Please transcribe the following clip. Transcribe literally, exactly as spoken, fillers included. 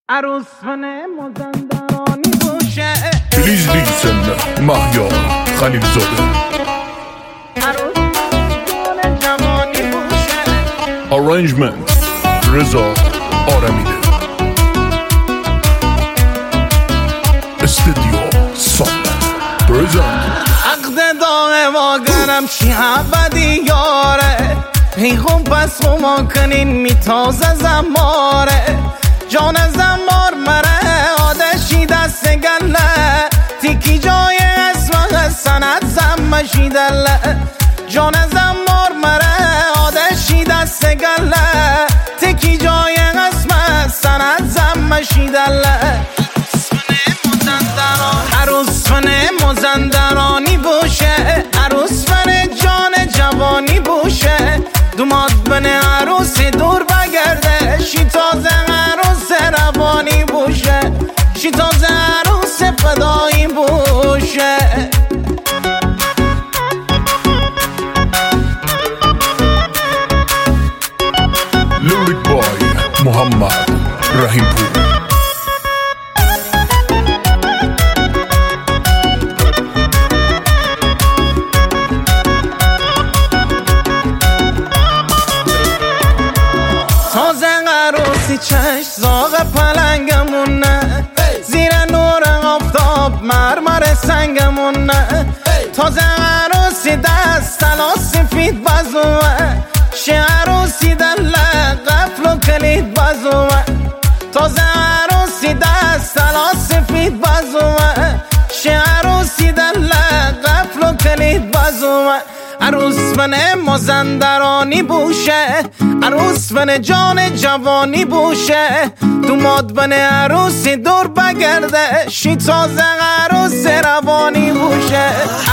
عروس فنه مزندرانی بوشه. Please listen مهیار خلیل زاده. عروس جان جوانی بوشه. Arrangement رضا آرمیده. استودیو سال present. عقد داغ واگرم چی عبدی یاره، پیغم پس خما کنین میتازه زماره. جان زمار مره آدشی دست گله، تیکی جای اسم سند زمشی دله. جان زمار مره آدشی دست گله، تیکی جای اسم سند زمشی دله. عروس فنه مزندرانی بوشه، عروس فنه جان جوانی بوشه. دوماد بنه عروس دور بگرده، شی تازه عروس روانی بوشه، شی تازه عروس فدایی بوشه. Lyric boy محمد رحیم پور. تازه عروسی چشم زاغ پلنگمونه، زیر نور آفتاب مرمر سنگمونه. تازه عروسی دست طلا سفید بازوه، شه عروسی دل قفل و کلید بازوه. تازه عروسی دست طلا سفید بازوه، شه عروسی دل قفل و کلید بازوه. عروس فنه مزندرانی بوشه، عروس فنه جان جوانی بوشه. دوماد بنه عروسی دور بگرده، شی تازه عروس روانی بوشه.